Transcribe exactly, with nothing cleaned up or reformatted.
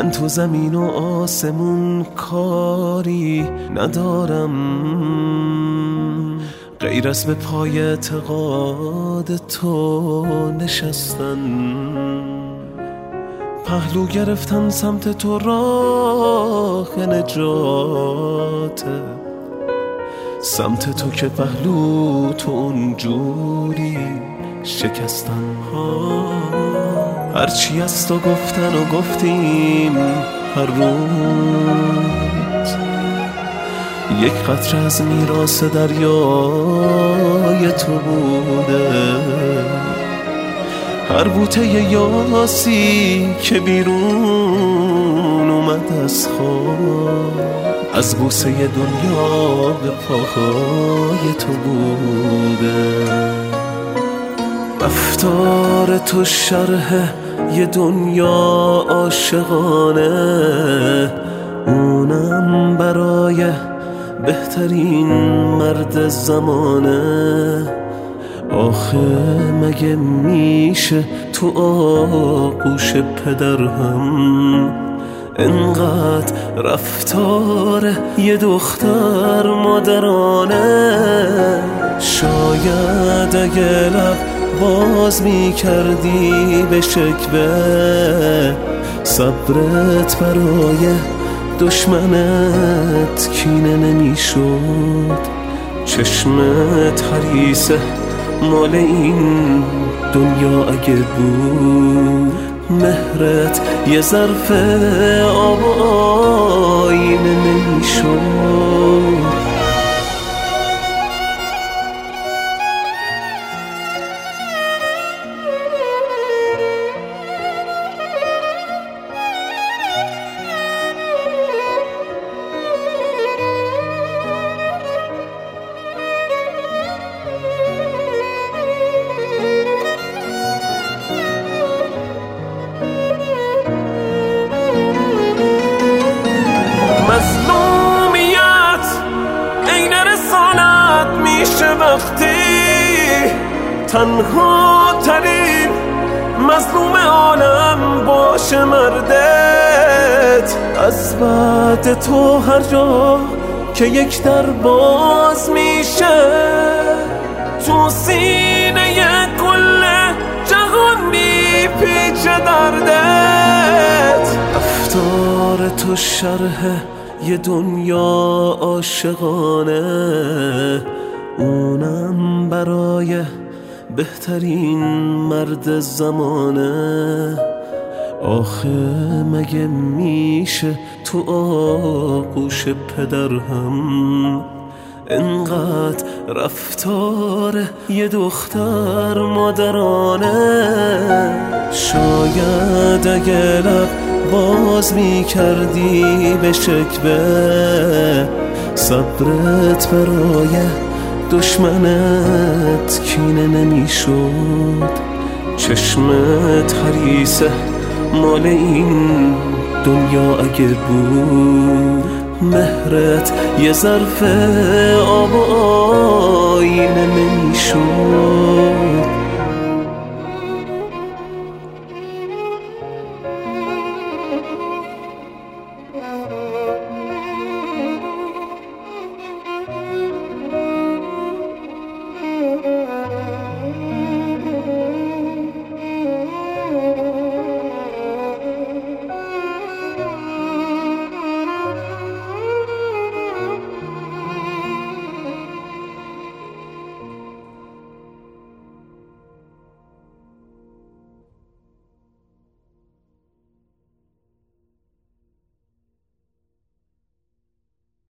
من تو زمین و آسمون کاری ندارم غیر از به پای اعتقاد تو نشستن. پهلو گرفتم سمت تو راه نجاته، سمت تو که پهلو تو اونجوری شکستن. هرچی از تو گفتن و گفتیم هر روز، یک قطره از میراث دریای تو بوده. هر بوته یاسی که بیرون اومد از خواب، از بوسه دنیا به پاهای تو بوده. رفتار تو شرح یه دنیا عاشقانه، اونم برای بهترین مرد زمانه. آخه مگه میشه تو آغوش پدر هم انقدر رفتار یه دختر مادرانه؟ شاید اگه لب باز میکردی به شکوه، صبرت برای دشمنت کینه نمیشد. چشمت حریصه مال این دنیا اگه بود، مهرت یه ظرف آب و آینه نمیشد. مظلومیت عین رسالت میشه وقتی تنها ترین مظلوم عالم باشه مردت. از بعد تو هر جا که یک در باز میشه، تو سینه کل جهان میپیچه دردت. رفتار تو شرح یه دنیا عاشقانه، اونم برای بهترین مرد زمانه. آخه مگه میشه تو آغوش پدر هم انقدر رفتار یه دختر مادرانه؟ شاید اگه لب باز میکردی به شکوه، صبرت برای دشمنت کینه نمیشد. چشمت حریصه مال این دنیا اگه بود، مهرت یه ظرف آب و